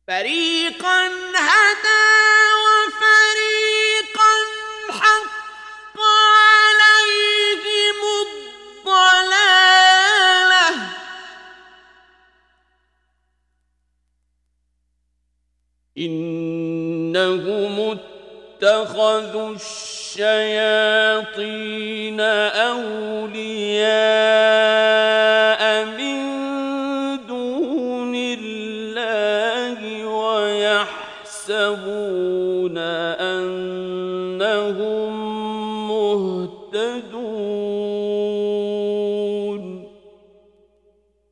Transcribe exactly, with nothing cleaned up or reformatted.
فريقا هدى وفريقا حق عليهم الضلالة إنهم اتخذوا الشياطين أولياء من دون الله ويحسبون